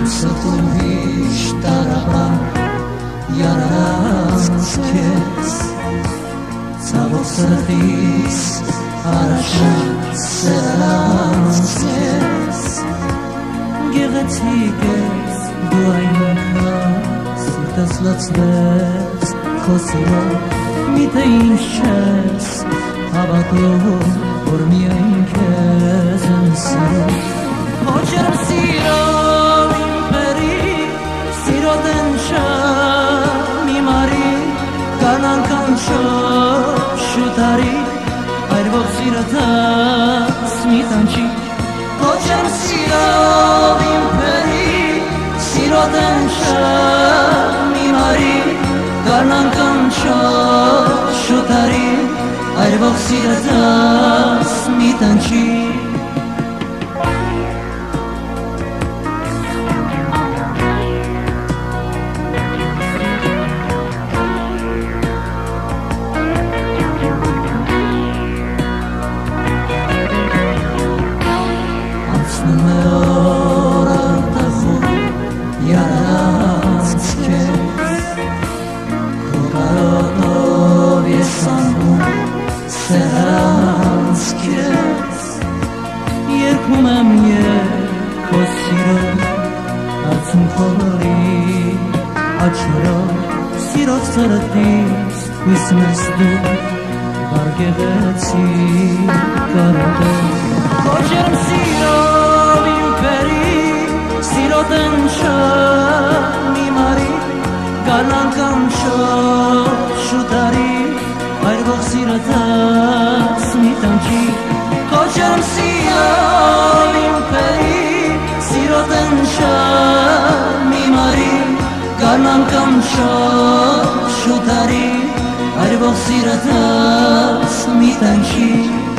Սխունհիշ տարապան յարարանց կեզ Ցավոք սրտիս առաջան սրանց կեզ Գեղեցիկ ես դու այնքան Սիրտս լծվեց քո սիրով Միթե ինչ չես հավատում որ միայն քեզ եմ սիրում Ոչ եմ սիրով իմ պերի Սիրոտ են չեմ իմ արի Կանանքան շուտարի Այրվող սիրտս մի տանչի Ոչ եմ սիրով իմ պերի Սիրոտ են չեմ իմ արի Կանանքան շուտարի Այրվող սիրտս մի տանչի Սրանց կեզ Երկում եմ քո սիրով Արցունքորի աչորով Սիրով սրտիս հույսն ես դու Վարգեղեցի կարոտով Ոչ եմ սիրով իմ պերի Սիրոտ են չեմ իմ արի Գանանքան շուտարի Այրվող սիրտս մի տանչի Ոչ եմ սիրով իմ պերի Սիրոտ են չեմ իմ արի Կանանքան շուտարի Այրվող սիրտս մի տանչի